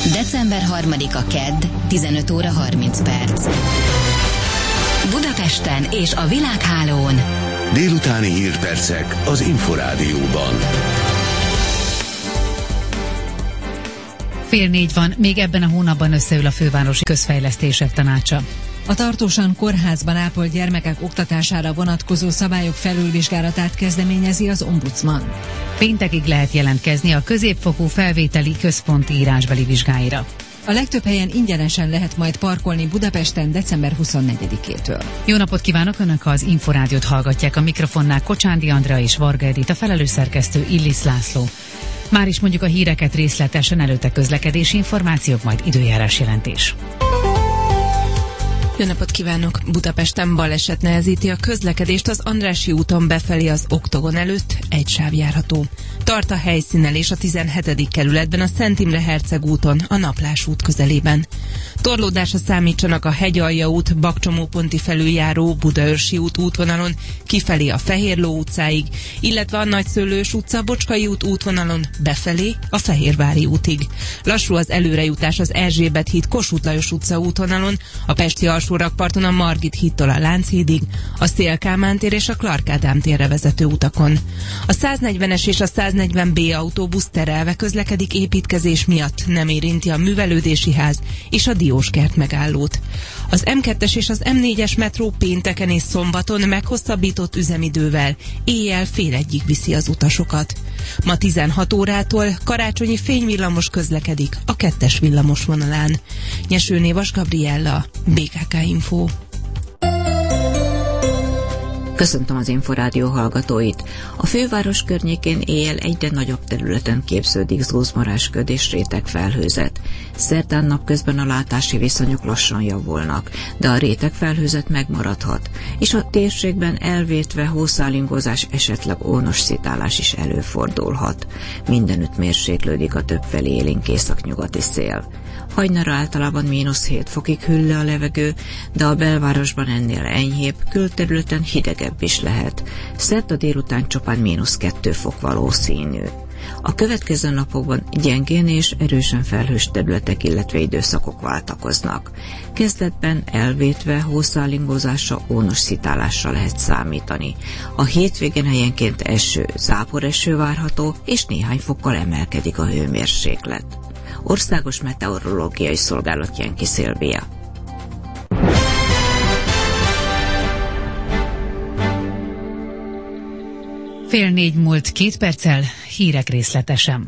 December 3-a kedd, 15 óra 30 perc. Budapesten és a világhálón. Délutáni hírpercek az Inforádióban. 3:30 van, még ebben a hónapban összeül a Fővárosi Közfejlesztések Tanácsa. A tartósan kórházban ápolt gyermekek oktatására vonatkozó szabályok felülvizsgálatát kezdeményezi az ombudsman. Péntekig lehet jelentkezni a középfokú felvételi központi írásbeli vizsgáira. A legtöbb helyen ingyenesen lehet majd parkolni Budapesten december 24-től. Jó napot kívánok, Önök az Inforádiót hallgatják, a mikrofonnál Kocsándi Andrea és Varga Edith, a felelős szerkesztő Illis László. Már is mondjuk a híreket részletesen, előtte közlekedési információk, majd időjárás jelentés. Jó napot kívánok! Budapesten baleset nehezíti a közlekedést az Andrássy úton befelé az Oktogon előtt, egy sáv járható. Tart a helyszínelés a 17. kerületben a Szent Imre Herceg úton, a Naplás út közelében. Torlódásra számítsanak a Hegyalja út, Bakcsomóponti felüljáró, Budaörsi út útvonalon, kifelé a Fehérló utcáig, illetve a Nagyszőlős utca, Bocskai út útvonalon befelé a Fehérvári útig. Lassú az előrejutás az Erzsébet híd, Kossuth Lajos utca útvonalon, a Pesti alsórakparton a Margit hídtól a Lánchídig, a Széll-Kálmán tér és a Clark Ádám térre vezető utakon. A 140-es és a 140B autóbusz terelve közlekedik építkezés miatt, nem érinti a Művelődési Ház és a Dióskert megállót. Az M2-es és az M4-es metró pénteken és szombaton meghosszabbított üzemidővel éjjel 12:30-ig viszi az utasokat. Ma 16 órától karácsonyi fényvillamos közlekedik a 2-es villamos vonalán. Nyesőné Vas Gabriella, BKK Info. Köszöntöm az Inforádió hallgatóit. A főváros környékén éjjel egyre nagyobb területen képződik zúzmarásköd és rétegfelhőzet. Szerdán napközben a látási viszonyok lassan javulnak, de a rétegfelhőzet megmaradhat, és a térségben elvétve hószálingozás, esetleg ónos szitálás is előfordulhat. Mindenütt mérséklődik a többfelé élénk északnyugati szél. Hajnalra általában -7 fokig hűl le a levegő, de a belvárosban ennél enyhébb, külterületen hidegebb is lehet. Szerda délután csupán -2 fok valószínű. A következő napokban gyengén és erősen felhős területek, illetve időszakok váltakoznak. Kezdetben elvétve hószálingozásra, ónos szitálásra lehet számítani. A hétvégén helyenként eső, záporeső várható, és néhány fokkal emelkedik a hőmérséklet. Országos Meteorológiai Szolgálat Jenki Szilvia. Fél 4 múlt 2 perccel, hírek részletesen.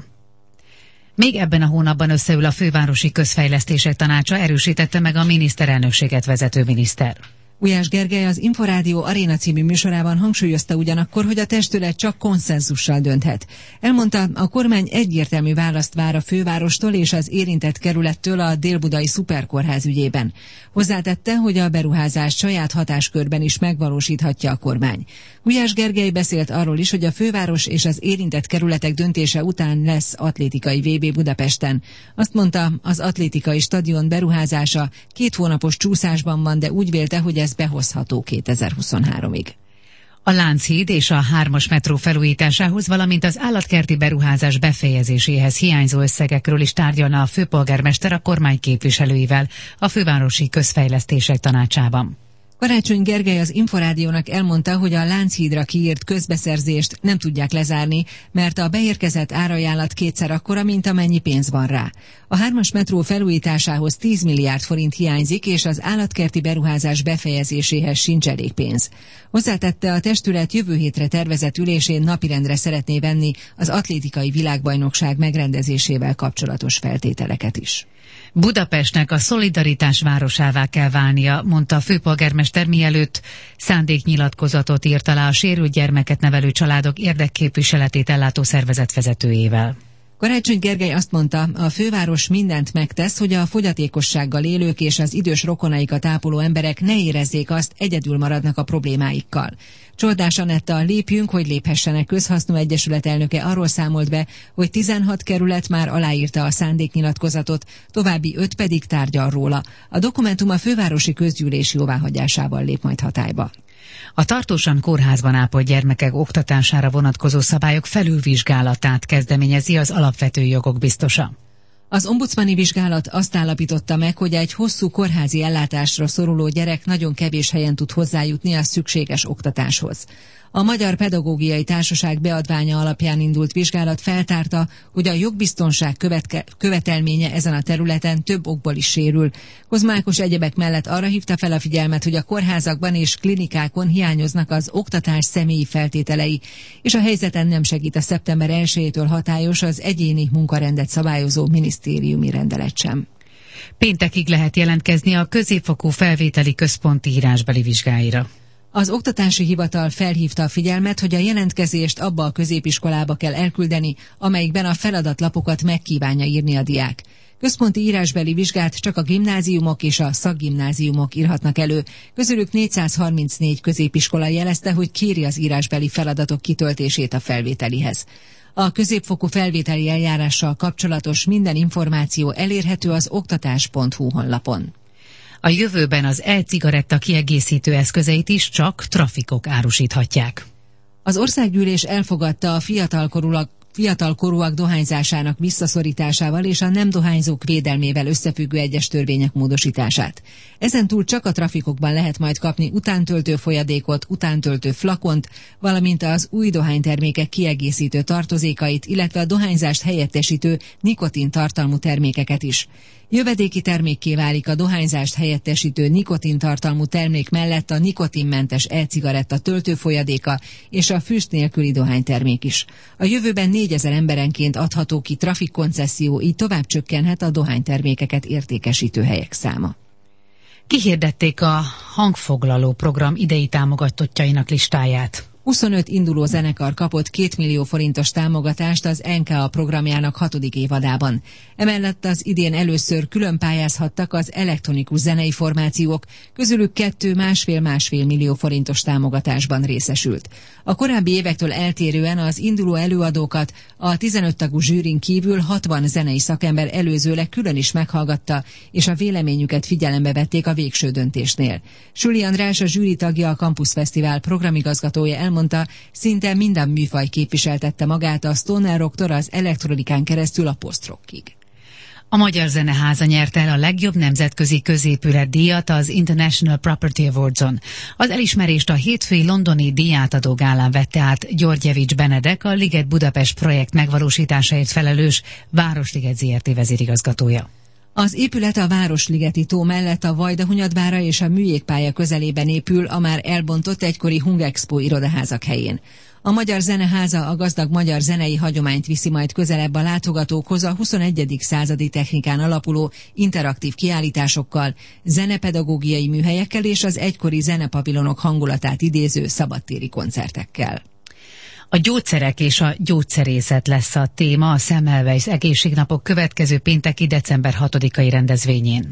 Még ebben a hónapban összeül a Fővárosi Közfejlesztések Tanácsa, erősítette meg a miniszterelnökséget vezető miniszter. Gulyás Gergely az Inforádió Aréna című műsorában hangsúlyozta ugyanakkor, hogy a testület csak konszenzussal dönthet. Elmondta, a kormány egyértelmű választ vár a fővárostól és az érintett kerülettől a délbudai szuperkórház ügyében. Hozzátette, hogy a beruházást saját hatáskörben is megvalósíthatja a kormány. Gulyás Gergely beszélt arról is, hogy a főváros és az érintett kerületek döntése után lesz atlétikai VB Budapesten. Azt mondta, az atlétikai stadion beruházása 2 hónapos csúszásban van, de úgy vélte, hogy ez behozható 2023-ig. A Lánchíd és a 3-as metró felújításához, valamint az állatkerti beruházás befejezéséhez hiányzó összegekről is tárgyalna a főpolgármester a kormány képviselőivel a Fővárosi Közfejlesztések Tanácsában. Karácsony Gergely az Inforádiónak elmondta, hogy a Lánchídra kiírt közbeszerzést nem tudják lezárni, mert a beérkezett árajánlat 2-szer akkora, mint amennyi pénz van rá. A 3-as metró felújításához 10 milliárd forint hiányzik, és az állatkerti beruházás befejezéséhez sincs elég pénz. Hozzátette, a testület jövő hétre tervezett ülésén napirendre szeretné venni az atlétikai világbajnokság megrendezésével kapcsolatos feltételeket is. Budapestnek a szolidaritás városává kell válnia, mondta a főpolgármester, mielőtt szándéknyilatkozatot írt alá a sérült gyermeket nevelő családok érdekképviseletét ellátó szervezet vezetőjével. Karácsony Gergely azt mondta, a főváros mindent megtesz, hogy a fogyatékossággal élők és az idős rokonaikat ápoló emberek ne érezzék azt, egyedül maradnak a problémáikkal. Csordás Anetta, Lépjünk, hogy léphessenek közhasznú egyesület elnöke arról számolt be, hogy 16 kerület már aláírta a szándéknyilatkozatot, további 5 pedig tárgyal róla. A dokumentum a fővárosi közgyűlés jóváhagyásával lép majd hatályba. A tartósan kórházban ápolt gyermekek oktatására vonatkozó szabályok felülvizsgálatát kezdeményezi az alapvető jogok biztosa. Az ombudsmani vizsgálat azt állapította meg, hogy egy hosszú kórházi ellátásra szoruló gyerek nagyon kevés helyen tud hozzájutni a szükséges oktatáshoz. A Magyar Pedagógiai Társaság beadványa alapján indult vizsgálat feltárta, hogy a jogbiztonság követelménye ezen a területen több okból is sérül. Kozmákos egyebek mellett arra hívta fel a figyelmet, hogy a kórházakban és klinikákon hiányoznak az oktatás személyi feltételei, és a helyzeten nem segít a szeptember 1-től hatályos az egyéni munkarendet szabályozó minisztériumi rendelet sem. Péntekig lehet jelentkezni a középfokú felvételi központi írásbeli vizsgáira. Az Oktatási Hivatal felhívta a figyelmet, hogy a jelentkezést abba a középiskolába kell elküldeni, amelyikben a feladatlapokat megkívánja írni a diák. Központi írásbeli vizsgát csak a gimnáziumok és a szakgimnáziumok írhatnak elő. Közülük 434 középiskola jelezte, hogy kéri az írásbeli feladatok kitöltését a felvételihez. A középfokú felvételi eljárással kapcsolatos minden információ elérhető az oktatás.hu honlapon. A jövőben az e-cigaretta kiegészítő eszközeit is csak trafikok árusíthatják. Az országgyűlés elfogadta a fiatalkorúak dohányzásának visszaszorításával és a nem dohányzók védelmével összefüggő egyes törvények módosítását. Ezen túl csak a trafikokban lehet majd kapni utántöltő folyadékot, utántöltő flakont, valamint az új dohánytermékek kiegészítő tartozékait, illetve a dohányzást helyettesítő nikotintartalmú termékeket is. Jövedéki termékké válik a dohányzást helyettesítő nikotintartalmú termék mellett a nikotinmentes e-cigaretta töltőfolyadéka és a füst nélküli dohánytermék is. A jövőben 4000 emberenként adható ki trafikkoncesszió, így tovább csökkenhet a dohánytermékeket értékesítő helyek száma. Kihirdették a hangfoglaló program idei támogatottjainak listáját. 25 induló zenekar kapott 2 millió forintos támogatást az NKA programjának 6. évadában. Emellett az idén először külön pályázhattak az elektronikus zenei formációk, közülük 2 1,5 millió forintos támogatásban részesült. A korábbi évektől eltérően az induló előadókat a 15 tagú zsűrin kívül 60 zenei szakember előzőleg külön is meghallgatta, és a véleményüket figyelembe vették a végső döntésnél. Süli András, a zsűri tagja, a Campus Fesztivál programigazgatója elmondta, szinte minden műfaj képviseltette magát a stoner rocktól az elektronikán keresztül a post-rockig. A Magyar Zeneháza nyerte el a legjobb nemzetközi középület díjat az International Property Awards-on. Az elismerést a hétfői londoni díjátadó gálán vette át Györgyevics Benedek, a Liget Budapest projekt megvalósításáért felelős Városliget Zrt. Vezérigazgatója. Az épület a Városligeti tó mellett a Vajdahunyadvára és a Műjégpálya közelében épül, a már elbontott egykori Hungexpo irodaházak helyén. A Magyar Zeneháza a gazdag magyar zenei hagyományt viszi majd közelebb a látogatókhoz a 21. századi technikán alapuló interaktív kiállításokkal, zenepedagógiai műhelyekkel és az egykori zenepavilonok hangulatát idéző szabadtéri koncertekkel. A gyógyszerek és a gyógyszerészet lesz a téma a Semmelweis egészségnapok következő pénteki december 6-ai rendezvényén.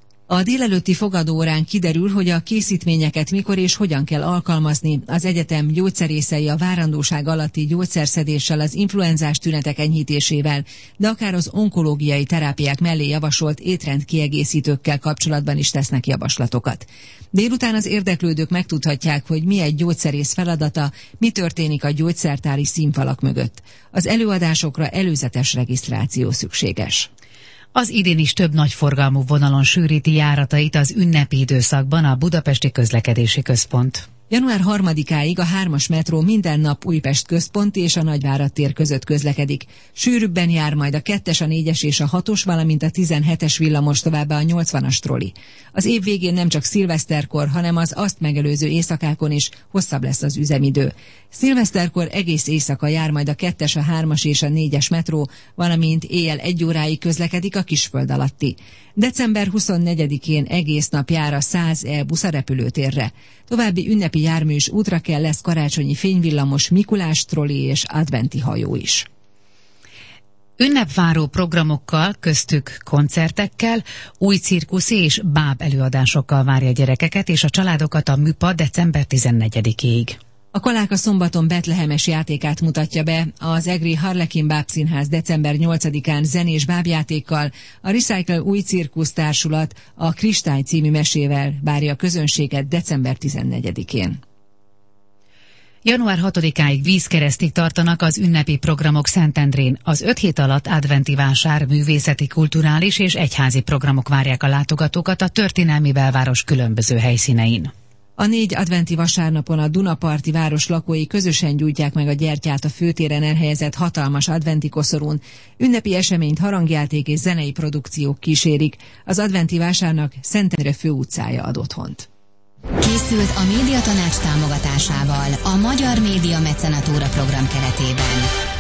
A délelőtti fogadóórán kiderül, hogy a készítményeket mikor és hogyan kell alkalmazni. Az egyetem gyógyszerészei a várandóság alatti gyógyszerszedéssel, az influenzás tünetek enyhítésével, de akár az onkológiai terápiák mellé javasolt étrendkiegészítőkkel kapcsolatban is tesznek javaslatokat. Délután az érdeklődők megtudhatják, hogy mi egy gyógyszerész feladata, mi történik a gyógyszertári színfalak mögött. Az előadásokra előzetes regisztráció szükséges. Az idén is több nagyforgalmú vonalon sűríti járatait az ünnepi időszakban a Budapesti Közlekedési Központ. Január 3-áig a 3-as metró minden nap Újpest központ és a Nagyvárad tér között közlekedik. Sűrűbben jár majd a 2-es, a 4-es és a 6-os, valamint a 17-es villamos, továbbá a 80-as troli. Az év végén nem csak szilveszterkor, hanem az azt megelőző éjszakákon is hosszabb lesz az üzemidő. Szilveszterkor egész éjszaka jár majd a 2-es, a 3-as és a 4-es metró, valamint éjjel 1 óráig közlekedik a Kisföld alatti. December 24-én egész nap jár a 100E busz a repülőtérre. További ünnepi jármű is útra kell, lesz karácsonyi fényvillamos, Mikulás troli és adventi hajó is. Ünnepváró programokkal, köztük koncertekkel, új cirkuszi és báb előadásokkal várja gyerekeket és a családokat a Műpa december 14-ig. A Kaláka szombaton betlehemes játékát mutatja be, az egri Harlekin Bábszínház december 8-án zenés bábjátékkal, a Recycle új cirkusz társulat a Kristály című mesével várja a közönséget december 14-én. Január 6-áig vízkeresztig tartanak az ünnepi programok Szentendrén. Az 5 hét alatt adventi vásár, művészeti, kulturális és egyházi programok várják a látogatókat a történelmi belváros különböző helyszínein. A 4 adventi vasárnapon a Dunaparti város lakói közösen gyújtják meg a gyertyát a főtéren elhelyezett hatalmas adventi koszorún. Ünnepi eseményt harangjáték és zenei produkciók kísérik. Az adventi vásárnak Szentendre főutcája ad otthont. Készült a Médiatanács támogatásával a Magyar Média Mecenatúra program keretében.